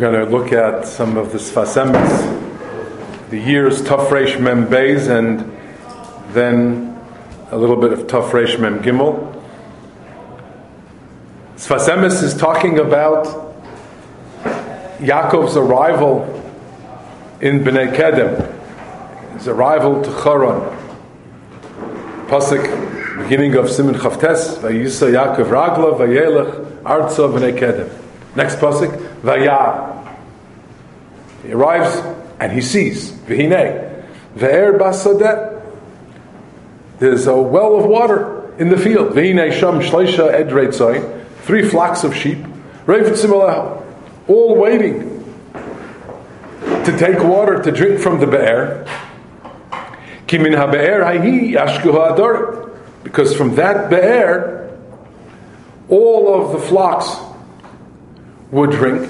going to look at some of the Sfas Emes, the years Taf Reish Mem Beis, and then a little bit of Taf Reish Mem Gimel. Sfas Emes is talking about Yaakov's arrival in Bnei Kedem, his arrival to Charan. Pasuk, beginning of Siman Chavtes, Vayisa Yaakov Ragla, Vayelech Artza Bnei Kedem. Next pasuk, Vayar. He arrives and he sees, V'hinei, Ve'er Basadeh. There's a well of water in the field. V'hinei Sham Shleisha Edrei Tzoyin, 3 flocks of sheep, Reiv Tzimaleha, all waiting to take water to drink from the Be'er. Ki min ha-Be'er hahi yashku ha'ador, because from that Be'er, all of the flocks would drink.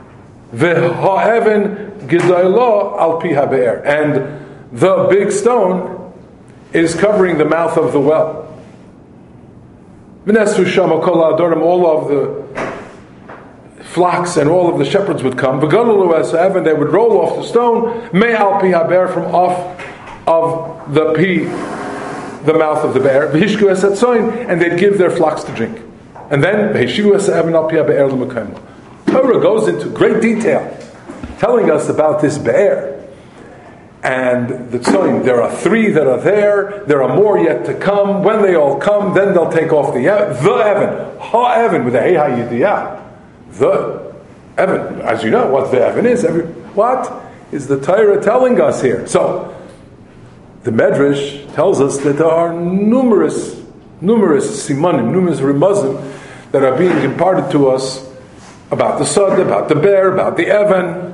V'ha'even gedayla al pi ha-Be'er, and the big stone is covering the mouth of the well. V'nesru shama kol ha'adorim, all of the flocks and all of the shepherds would come. V'gadalu es ha'even, they would roll off the stone. Me al pi ha-Be'er, from off of the pi, the mouth of the bear. V'hishku es hatzoin, and they'd give their flocks to drink. And then v'hishivu es ha'even al pi ha-Be'er l'mekaymo. Torah goes into great detail, telling us about this bear and the tzoyin. There are 3 that are there. There are more yet to come. When they all come, then they'll take off the Evan, ha-Evan, with a hey ha-yidiyah. The Evan, as you know, what the Evan is. What is the Torah telling us here? So, the Medrash tells us that there are numerous simanim, numerous remazim that are being imparted to us about the Sod, about the bear, about the Evan.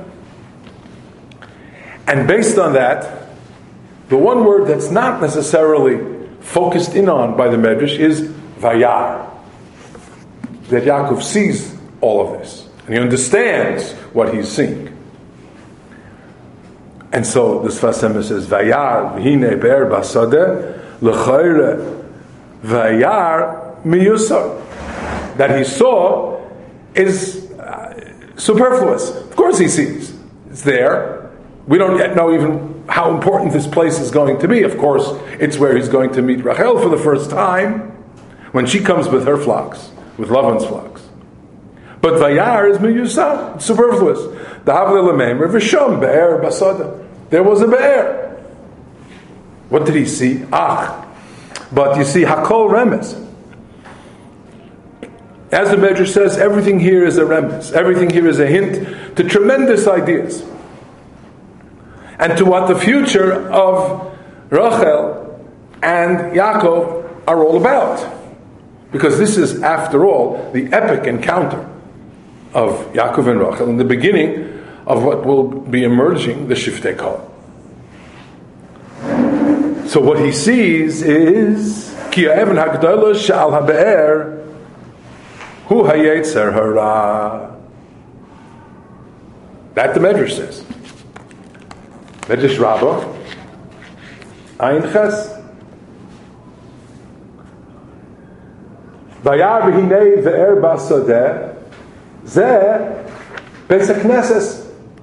And based on that, the one word that's not necessarily focused in on by the Medrash is Vayar. That Yaakov sees all of this, and he understands what he's seeing. And so the Sfas Emes says, Vayar v'hinei be'er basadeh l'chayre Vayar miyusar. That he saw is superfluous. Of course he sees. It's there. We don't yet know even how important this place is going to be. Of course, it's where he's going to meet Rachel for the first time, when she comes with her flocks, with Lavan's flocks. But Vayar is miyusar, it's superfluous. There was a bear. What did he see? But you see, Hakol Remes. As the Medrash says, everything here is a remes. Everything here is a hint to tremendous ideas. And to what the future of Rachel and Yaakov are all about. Because this is, after all, the epic encounter of Yaakov and Rachel, in the beginning of what will be emerging, the Shiftei Kol. So what he sees is Ki ha'even ha'gdola she'al ha'be'er hu ha'yetzer hara. That the Medrash says. Medrash Rabbah Ayin Ches. Vayar v'hinei ve'er ba'sadeh zeh Beis HaKnesses.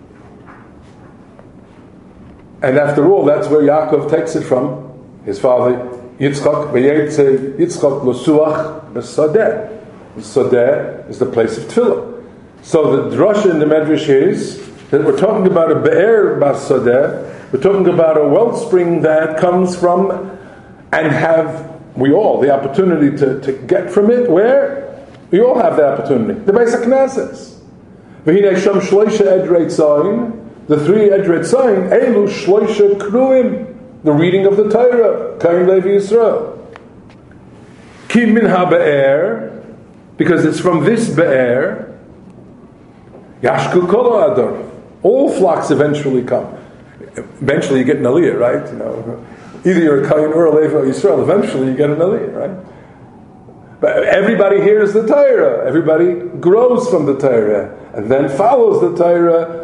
And after all, that's where Yaakov takes it from. His father, Yitzchak, V'yetze Yitzchak Losuach B'sadeh. The Sadeh is the place of Tefillah. So the drasha in the Medrash is that we're talking about a Be'er B'sadeh. We're talking about a wellspring that comes from, and have we all the opportunity to get from it. Where? We all have the opportunity. The Beis HaKnesses. V'hinei sham shloisha edrei tzayin, the 3 edrei tzayin, elu shloisha kruim, the reading of the Torah, Kain Levi Yisrael. Ki min ha-be'er, because it's from this be'er, yashku kol ha'ador, all flocks eventually come. Eventually you get an aliyah, right? You know, either you're a Kain or a Levi Yisrael, eventually you get an aliyah, right? But everybody hears the Torah, everybody grows from the Torah, and then follows the Torah.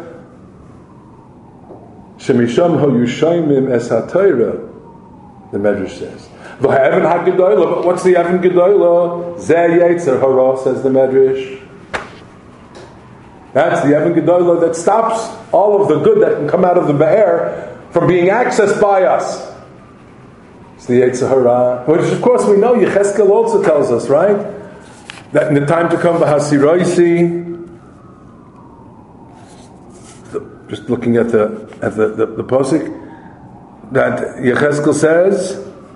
Shemisham ha'yushaymim es ha'Torah, the Medrash says. V'ha'evan ha'gedoyla, but what's the Evan gedoyla? Zeh yetzer hara, says the Medrash. That's the Evan Gedolah that stops all of the good that can come out of the Be'er from being accessed by us. It's the Yetzer Hara, which of course we know Yecheskel also tells us, right? That in the time to come, V'hasiroisi, just looking at the posuk, that Yecheskel says,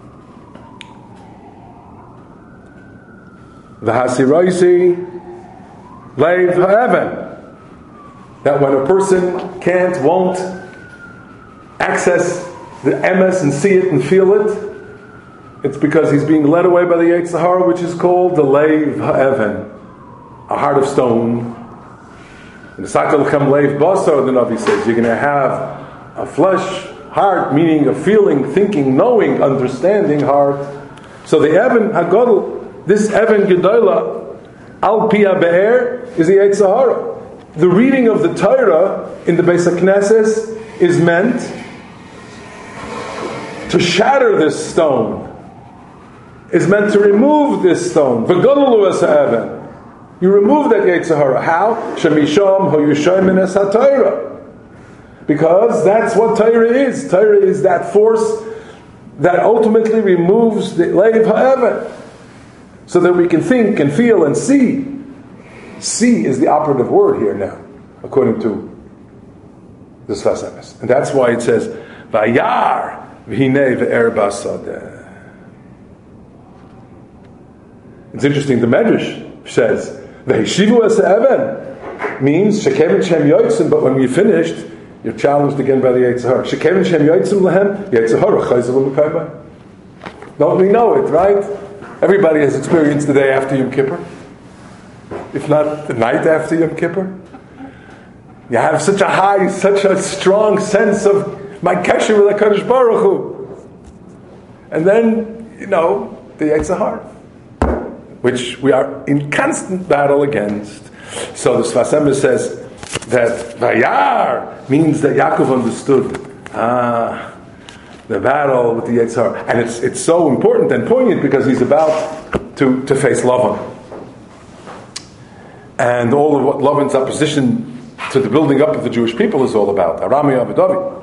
V'hasiroisi leiv ha'evan, that when a person won't access the emes and see it and feel it, it's because he's being led away by the Yetzer Hara, which is called the leiv ha'evan, a heart of stone. In the Sakal Chem leiv basar, the Navi says, you're going to have a flesh heart, meaning a feeling, thinking, knowing, understanding heart. So the Evan HaGadol, this Evan Gedolah, Al Pi HaBe'er, is the Yetzer Hara. The reading of the Torah in the Beis HaKnesses is meant to shatter this stone, is meant to remove this stone. V'gadolu es ha'evan. You remove that Yetzer Hara. How? Shemisham ho'yushayim es ha'Torah. Because that's what Torah is. Torah is that force that ultimately removes the leiv ha'evan, so that we can think and feel and see. See is the operative word here now, according to the Sfas Emes. And that's why it says, Vayar v'hinei ve'er basadeh. It's interesting, the Medrash says, V'hishivu es ha'evan means, Shekevin Shem Yotzim, but when we finished, you're challenged again by the Yetzer Hara. Shekevin Shem Yotzim lehem, Yetzer Hara chayzel l'mekayma. Don't we know it, right? Everybody has experienced the day after Yom Kippur, if not the night after Yom Kippur. You have such a high, such a strong sense of my kesher with HaKadosh Baruch Hu. And then, the Yetzer Hara, which we are in constant battle against. So the Sfas Emes says that Vayar means that Yaakov understood the battle with the Yetzer Hara. And it's so important and poignant because he's about to face Lavan. And all of what Lavan's opposition to the building up of the Jewish people is all about. Arami Avidavi.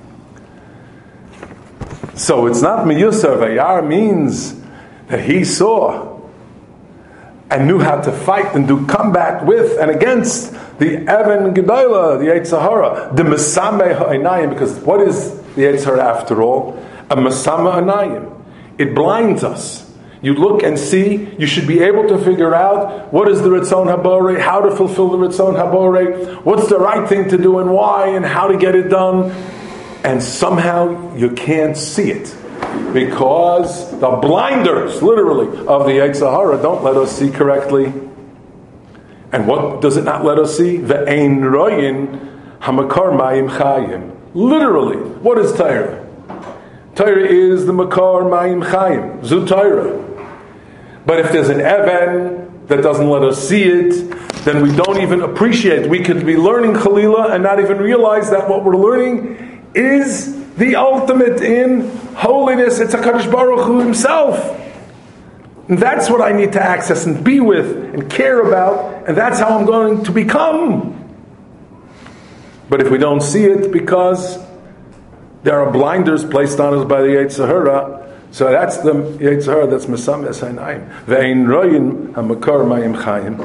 So it's not Miyusar. Vayar means that he saw and knew how to fight and do combat with and against the Evan Gedolah, the Yetzer Hara, the Mesameh Ha'inayim, because what is the Yetzer Hara after all? A Mesameh Ha'inayim. It blinds us. You look and see, you should be able to figure out what is the Ritzon HaBorei, how to fulfill the Ritzon HaBorei, what's the right thing to do and why, and how to get it done. And somehow you can't see it, because the blinders, literally, of the Yetzer Hara don't let us see correctly. And what does it not let us see? Ve'ein royin hamakar mayim chayim. Literally, what is Torah? Torah is the makar mayim chayim. Zu Torah. But if there's an Evan that doesn't let us see it, then we don't even appreciate. We could be learning Chalila and not even realize that what we're learning is the ultimate in holiness. It's HaKadosh Baruch Hu himself. And that's what I need to access and be with and care about, and that's how I'm going to become. But if we don't see it because there are blinders placed on us by the Yetzer Hara, so that's the Yetzer Hara that's Mesameh Ha'inayim. Ve'ein royin hamakar mayim chayim.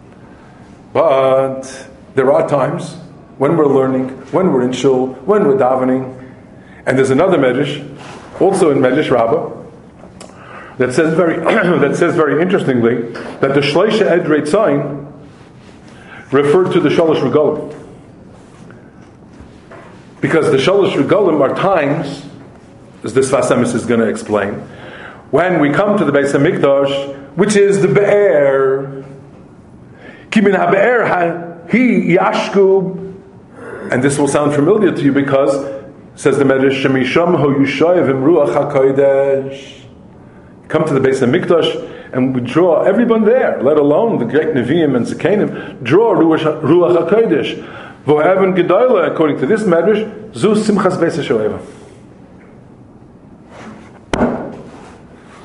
But there are times when we're learning, when we're in shul, when we're davening, and there's another medrash, also in Medrash Rabbah, that says very interestingly that the Shleisha Edrei Tzayin referred to the Shalosh Regalim, because the Shalosh Regalim are times, as this Sfas Emes is going to explain, when we come to the Beis HaMikdash, which is the Be'er, Kimin HaBe'er Hi Yashku, and this will sound familiar to you because, says the Medrash, Shemisham Ho'yushayev Im Ruach HaKodesh. Come to the Beis HaMikdash and we draw everyone there, let alone the great Nevi'im and Zekanim, draw Ruach HaKodesh. V'evan Gedolah, according to this Medrash, Zu Simchas Beis HaShoeva.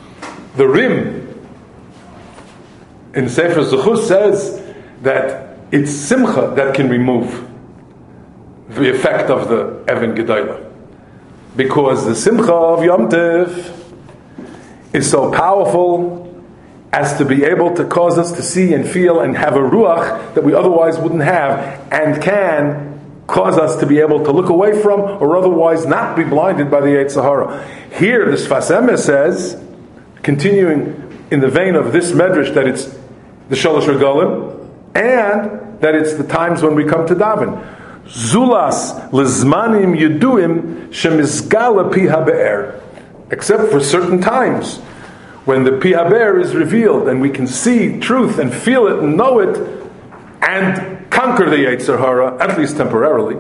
The Rim in Sefer Zechus says that it's simcha that can remove the effect of the Evan Gedalah. Because the simcha of Yom Tov is so powerful as to be able to cause us to see and feel and have a ruach that we otherwise wouldn't have, and can cause us to be able to look away from or otherwise not be blinded by the Yetzer Hara. Here the Sfas Emes says, continuing in the vein of this medrash, that it's the Shalosh Regalim, and that it's the times when we come to daven. Zulas lizmanim yuduim shemizgala pi habe'er. Except for certain times when the pi habe'er is revealed and we can see truth and feel it and know it and conquer the Yetzer Hara, at least temporarily.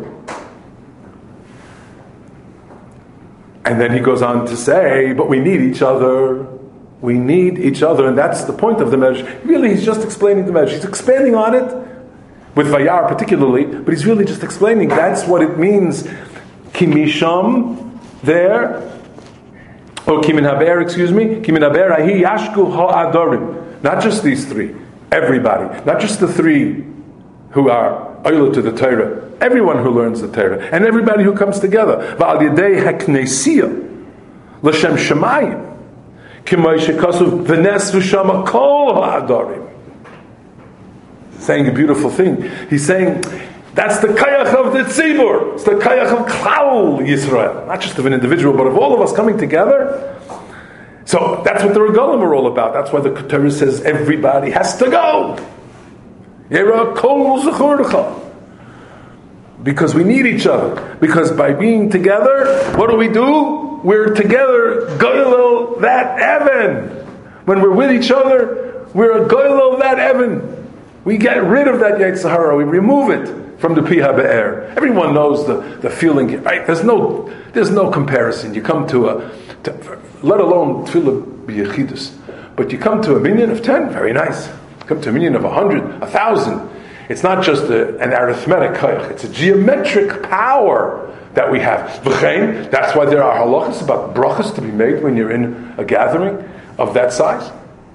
And then he goes on to say, but we need each other. We need each other, and that's the point of the medrash. Really, he's just explaining the medrash. He's expanding on it, with Vayar particularly, but he's really just explaining that's what it means. Kimisham there, or Kimin Haber, excuse me, Kimin Haber Ahi Yashku Ha'adorim. Not just these three, everybody. Not just the three who are Oyla to the Torah. Everyone who learns the Torah. And everybody who comes together. Va'al Yedei HaKnesiyah L'Shem Shemayim K'may Shekasuv V'nes V'shama Kol Ha'adorim. Saying a beautiful thing. He's saying that's the kayach of the tzibur. It's the kayach of Klal Yisrael, not just of an individual, but of all of us coming together. So that's what the regalim are all about. That's why the Torah says everybody has to go. Yera kol zechurcha. Because we need each other. Because by being together, what do? We're together. Goylel that Evan. When we're with each other, we're a goylel that Evan. We get rid of that Yetzer Hara. We remove it from the Pi HaBe'er. Everyone knows the feeling, right? There's no comparison. You come to let alone Tefillah B'Yechidus, but you come to a minyan of 10, very nice. You come to a minyan of 100, 1,000. It's not just an arithmetic kayach. It's a geometric power that we have. V'chein, that's why there are halachas about brachas to be made when you're in a gathering of that size.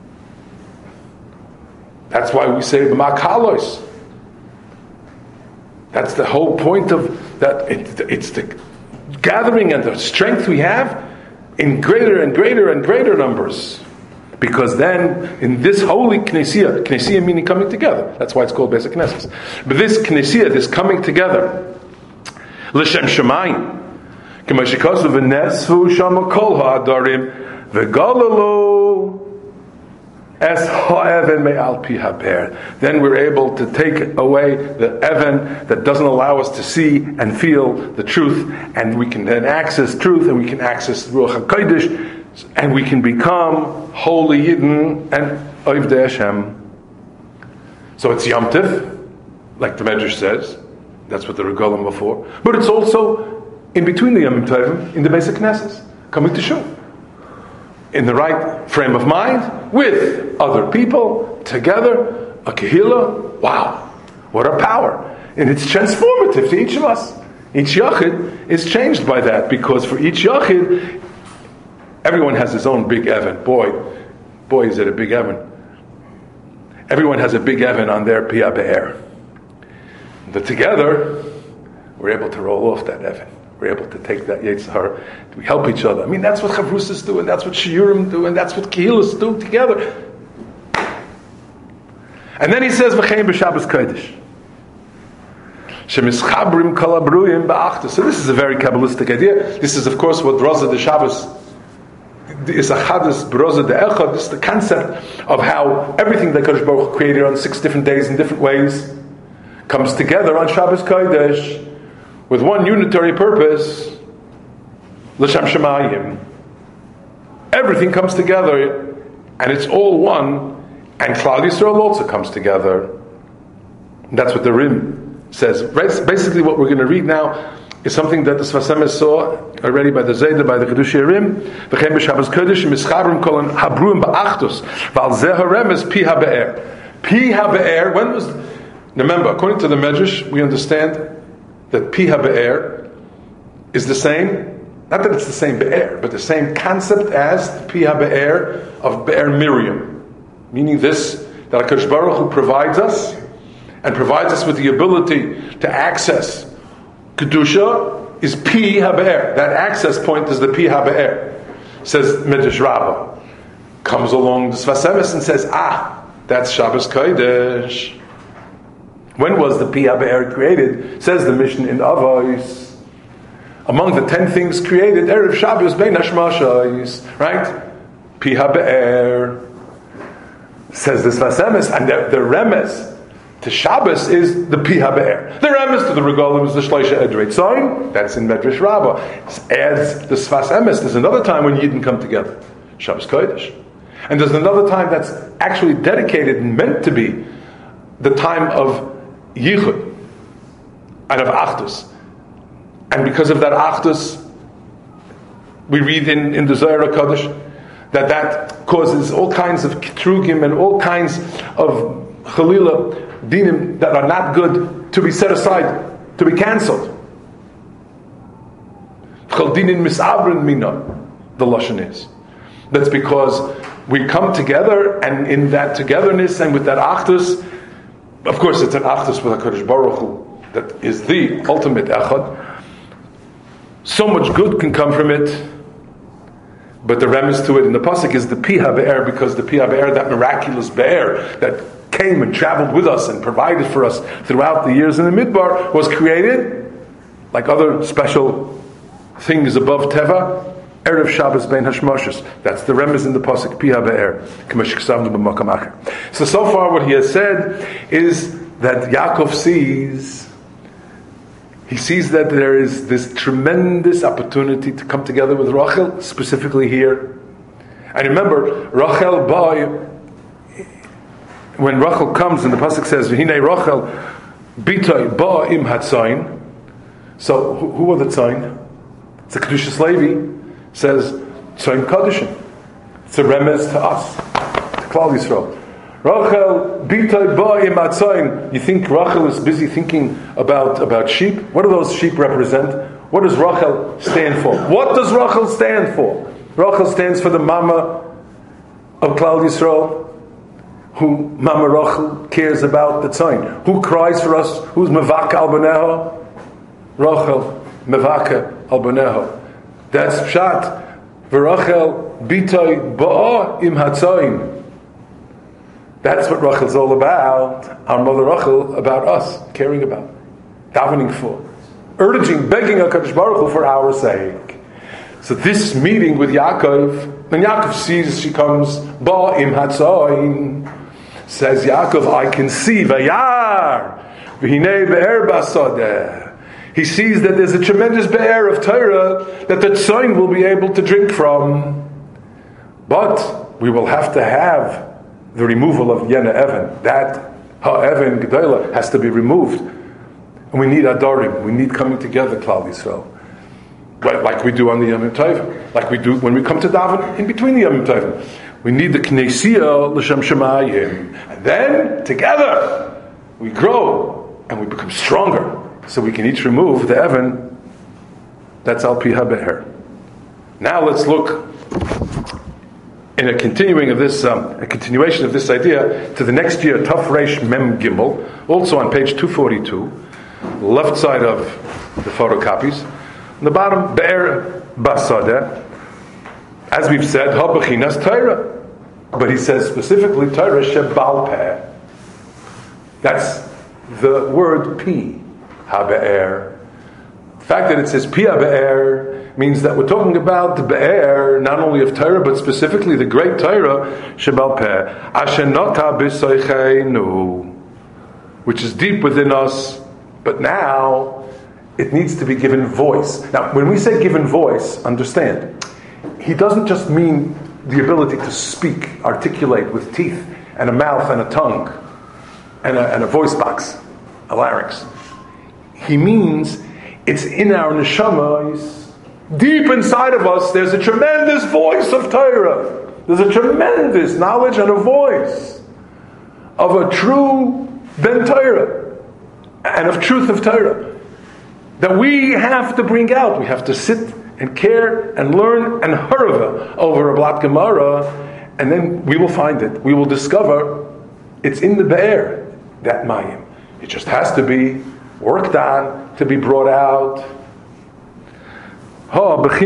That's why we say b'makalos. That's the whole point of that. It's the gathering and the strength we have in greater and greater and greater numbers. Because then, in this holy Knesiyah meaning coming together. That's why it's called Beis HaKnesses. But this Knesiyah, this coming together, L'Shem Shemayim, K'may shekasuv v'nesvu shama kol ha'adarim v'galalu es ha'even me'al pi haber. Then we're able to take away the Evan that doesn't allow us to see and feel the truth, and we can then access truth, and we can access Ruach HaKodesh, and we can become holy Yidden and Ovdei Hashem. So it's Yom Tov, like the Medrash says. That's what the regalim before. But it's also in between the Yom Tovim, in the Beis HaKnesses, coming to Shul. In the right frame of mind, with other people, together, a kehillah. Wow, what a power. And it's transformative to each of us. Each yachid is changed by that, because for each yachid, everyone has his own big Evan. Boy, is it a big Evan. Everyone has a big Evan on their Pi HaBe'er. But together, we're able to roll off that Evan. We're able to take that Yetzer Hara. We help each other. I mean, that's what Chavrusas do, and that's what Shiurim do, and that's what Kehillas do together. And then he says, V'chein b'Shabbos Kodesh. Shemischabrim kol habruyim ba'achdos. So this is a very Kabbalistic idea. This is, of course, what Roza de Shabbos is Achadus Broza de Echad. This is the concept of how everything that Kadosh Baruch Hu created on 6 different days in different ways comes together on Shabbos Kodesh with one unitary purpose, L'Shem Shemayim. Everything comes together, and it's all one, and Klal Yisrael also comes together. And that's what the Rim says. Basically, what we're going to read now is something that the Sfas Emes saw already by the Zayda, by the Chedushei Rim. V'chein b'Shabbos Kodesh mischabrim kol habruim ba'achdus v'al zeh haremes Pi HaBe'er. Pi HaBe'er. When was? Remember, according to the Medrash, we understand that Pi HaBe'er is the same. Not that it's the same Be'er, but the same concept as the Pi HaBe'er of Be'er Miriam. Meaning this, that HaKadosh Baruch Hu provides us and provides us with the ability to access Kedusha is Pi HaBe'er. That access point is the Pi HaBe'er. Says Midrash Rabbah. Comes along the Sfas Emes and says, that's Shabbos Kodesh. When was the Pi HaBe'er created? Says the Mishnah in Avos. Among the 10 things created, Erev Shabbos Bein Hashmashos, right? Pi HaBe'er. Says the Sfas Emes, and the remes to Shabbos is the Pi HaBe'er. The remes to the Regalim is the Shleisha Edrei Tzoin. That's in Medrash Rabbah. Adds the Sfas Emes. There's another time when Yidden come together. Shabbos Kodesh. And there's another time that's actually dedicated and meant to be the time of Yichud and of Achdus. And because of that Achdus, we read in the Zohar HaKadosh that causes all kinds of kitrugim and all kinds of chalila dinim that are not good to be set aside, to be cancelled. Chal dinin misavrin mina, the lashon is. That's because we come together, and in that togetherness and with that achdus, of course it's an achdus with HaKadosh Baruch Hu that is the ultimate echad. So much good can come from it, but the remes to it in the pasuk is the Pi HaBe'er, because the Pi HaBe'er, that miraculous be'er that came and traveled with us and provided for us throughout the years in the Midbar, was created like other special things above Teva. Erev Shabbos Bein Hashmashos. That's the remes in the pasuk Pi HaBe'er. So far what he has said is that Yaakov sees that there is this tremendous opportunity to come together with Rachel, specifically here. And remember, Rachel when Rachel comes, and the pasuk says, "V'hinei Rachel bitoi ba im hatzayin." So who were the tzayin? It's a Kedushas Levi. Says tzayin kadishim. It's a remez to us, to Klal Yisrael. Rachel bitoi ba im hatzayin. You think Rachel is busy thinking about sheep? What do those sheep represent? What does Rachel stand for? What does Rachel stand for? Rachel stands for the mama of Klal Yisrael, who Mama Rachel cares about the tzayin. Who cries for us? Who's mevaka al baneho? Rachel mevaka al baneho. That's pshat. V'Rachel bitoi ba'a im hatzayin. That's what Rachel's all about. Our mother Rachel, about us, caring about, davening for, urging, begging HaKadosh Baruch Hu for our sake. So this meeting with Yaakov, when Yaakov sees she comes, ba'im hatzayin, says Yaakov, I can see, vayar, v'hinei be'er b'asadeh. He sees that there's a tremendous be'er of Torah that the tzayin will be able to drink from. But we will have to have the removal of Yena Evan. That Ha'evan Gedolah has to be removed. And we need Adorim. We need coming together, Klal Yisrael. Like we do on the Yom Tovim. Like we do when we come to daven in between the Yom Tovim. We need the Knesiyah L'Shem Shemayim. And then, together, we grow and we become stronger. So we can each remove the Evan. That's Al Pi HaBe'er. Now let's look in a continuation of this idea to the next year, Taf Reish Mem Gimel, also on page 242, left side of the photocopies. On the bottom, Be'er Basadeh. As we've said, Ha B'chinas Torah. But he says specifically Torah Shebal Peh. That's the word Pi HaBe'er. The fact that it says Pi HaBe'er means that we're talking about the Be'er, not only of Torah, but specifically the great Torah, Shebal Peh, Asher Nota B'Soicheinu, which is deep within us, but now it needs to be given voice. Now, when we say given voice, understand, he doesn't just mean the ability to speak, articulate with teeth, and a mouth, and a tongue, and a voice box, a larynx. He means it's in our neshamas. Deep inside of us, there's a tremendous voice of Torah. There's a tremendous knowledge and a voice of a true Ben Torah and of truth of Torah that we have to bring out. We have to sit and care and learn and harava over a Blat Gemara, and then we will find it. We will discover it's in the Be'er, that Mayim. It just has to be worked on, to be brought out. By the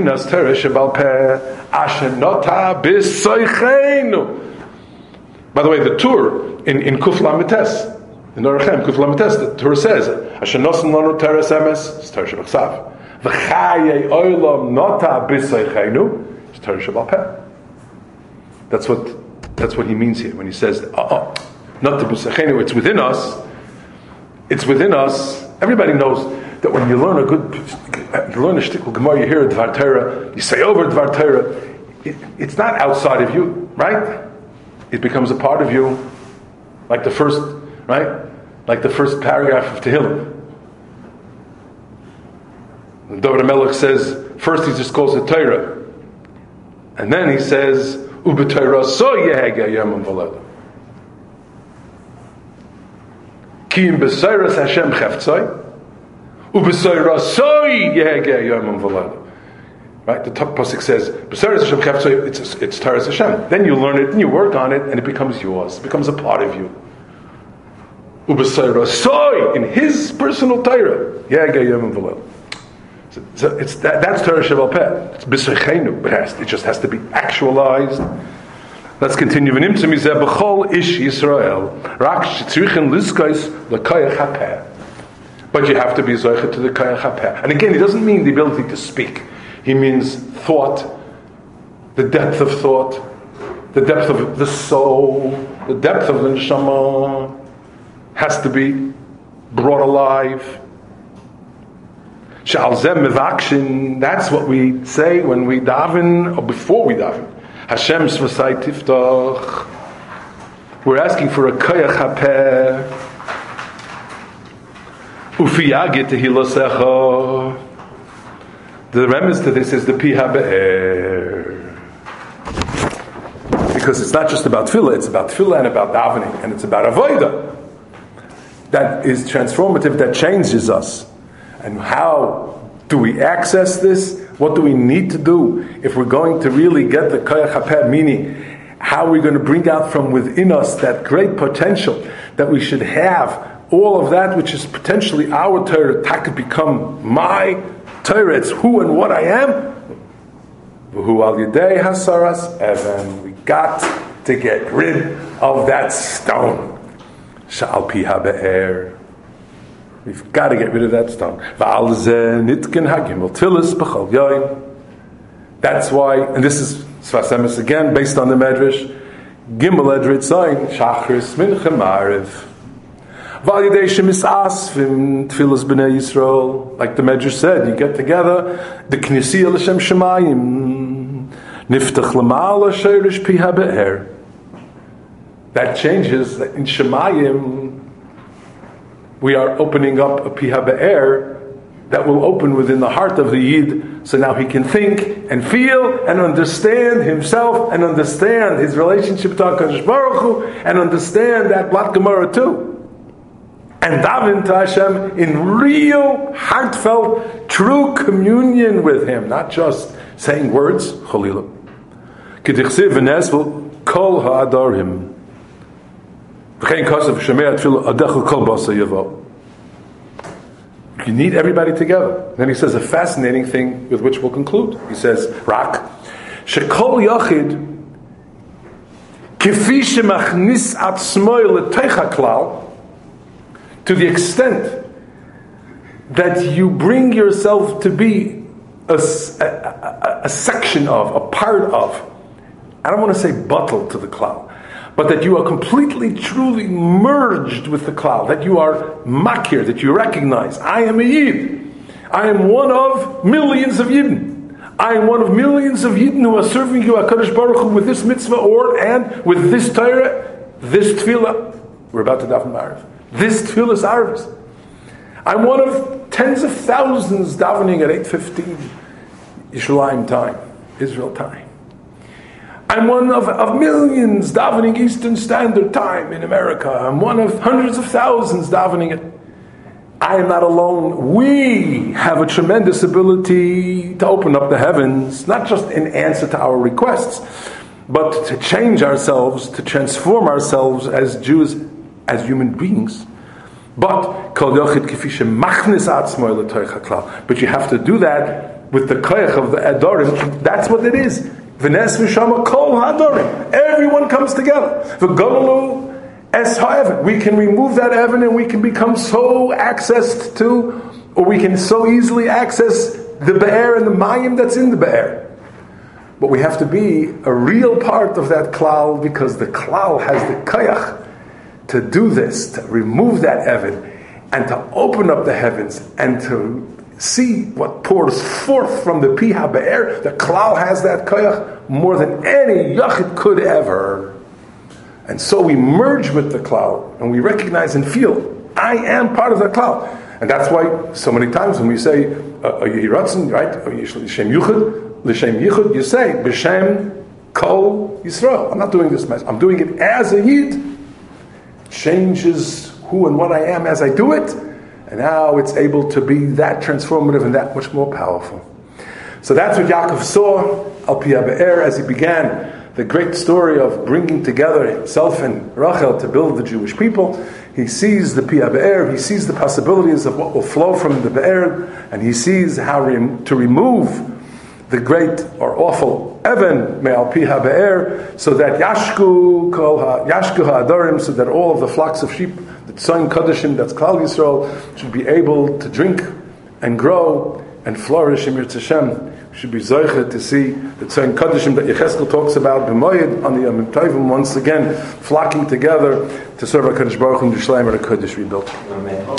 way, the Tur in Kuf Lamites, in Orachem, Kuf Lamites, the Tur says, Asher nosen lanu teres emes, it's Torah Shebachsav. V'chaye olam nota b'soicheinu, it's Torah Shebal Peh. That's what he means here when he says, not the b'soicheinu, it's within us. It's within us. Everybody knows that when you learn a shtickle Gemara, you hear a Dvar Torah, you say over Dvar Torah, it's not outside of you, right? It becomes a part of you, like the first paragraph of Tehillim. David HaMelech says, first he just calls it Torah, and then he says, U'b'Torah so yehega yomim v'leila. Ki im b'seiras Hashem cheftzai, U'b'seiras so yehega yomim v'leila. Right? The top pasuk says, "B'seiras Hashem cheftzai." It's Torah Hashem. Then you learn it and you work on it, and it becomes yours. It becomes a part of you. U'b'seiras soy, in His personal Torah, yehega yomim v'leila. So that's Torah Sheval Peh. It's b'soicheinu, but it just has to be actualized. Let's continue. V'nimtza mizeh b'chol ish Yisrael rak shetzrichen liskos l'koyach hapeh. But you have to be zoichet to the koyach hapeh. And again, he doesn't mean the ability to speak. He means thought, the depth of thought, the depth of the soul, the depth of the neshama has to be brought alive. Sha'al zeh mevakshin, that's what we say when we daven, or before we daven. Hashem svasai tiftach. We're asking for a koyach hapeh. Ufiyagit tehilosecha. The remez to this is the pi habe'er. Because it's not just about tefillah, it's about tefillah and about davening, and it's about avodah. That is transformative, that changes us. And how do we access this? What do we need to do if we're going to really get the koyach hapeh, meaning how are we going to bring out from within us that great potential that we should have all of that which is potentially our Torah, that could become my Torah, it's who and what I am. Who al yedei hasaras evan. We got to get rid of that stone. Sha'al pi habe'er. We've got to get rid of that stone. V'al zeh nitken hagimel tfilis b'chol yoyim. That's why, and this is Sfas Emes again, based on the Medrash. Gimel edrit zayin shachris mincha ma'ariv. Like the Medrash said, you get together, the Knesiyah l'Shem Shemayim, Niftach l'ma'ala sheirish pi habe'er. That changes, that in Shemayim, we are opening up a pi habe'er that will open within the heart of the Yid, so now he can think and feel and understand himself and understand his relationship to HaKadosh Baruch Hu and understand that Blat Gemara too. And daven to Hashem in real, heartfelt, true communion with Him, not just saying words. Cholilah. K'dichsiv v'nesvel kol ha'adarim. V'chein kasav shemei atfilah adechel kol basa yavo. You need everybody together. Then he says a fascinating thing with which we'll conclude. He says, Rak, shekol yachid kifi shemachnis atzmoi l'teich haklal. To the extent that you bring yourself to be a section of, a part of, I don't want to say bottle to the cloud, but that you are completely, truly merged with the cloud, that you are makir, that you recognize, I am a Yid. I am one of millions of Yidden. I am one of millions of Yidden who are serving you, HaKadosh Baruch Hu, with this mitzvah and with this Torah, this tefillah. We're about to daven Ma'ariv. This tefillah is Arvis. I'm one of tens of thousands davening at 8:15 Yerushalayim time, Israel time. I'm one of millions davening Eastern Standard Time in America. I'm one of hundreds of thousands davening it. I am not alone. We have a tremendous ability to open up the heavens, not just in answer to our requests, but to change ourselves, to transform ourselves as Jews, as human beings, But kol yochid kifi shemachnis atzmo l'toich haklal. But you have to do that with the koyach of the adorim. That's what it is. V'nes v'shama kol hadorim. Everyone comes together. V'golalu es ha'evan. We can remove that evan and we can become so accessed to, or we can so easily access the be'er and the mayim that's in the be'er. But we have to be a real part of that klal, because the klal has the koyach to do this, to remove that evan and to open up the heavens and to see what pours forth from the pi ha-be'er. The klal has that koyach more than any yachid could ever. And so we merge with the klal and we recognize and feel, I am part of the klal. And that's why so many times when we say Yiratzen, right, L'Shem Yuchad, L'Shem Yichud, you say B'Shem Kol Yisrael. I'm not doing this mess. I'm doing it as a Yid. Changes who and what I am as I do it, and now it's able to be that transformative and that much more powerful. So that's what Yaakov saw al pi ha-be'er as he began the great story of bringing together himself and Rachel to build the Jewish people. He sees the pi ha-be'er, he sees the possibilities of what will flow from the be'er, and he sees how to remove the great or awful Evan me'al pi ha-be'er, so that yashku ha'adorim, so that all of the flocks of sheep, the tzoyin kodeshim, that's Klal Yisrael, should be able to drink and grow and flourish in Yirtzeh Hashem. We should be zoiche to see the tzoyin kodeshim that Yecheskel talks about b'moyed on the Yom Tovim, once again flocking together to serve HaKadosh Baruch Hu and the Shleim HaKadosh rebuilt. Amen.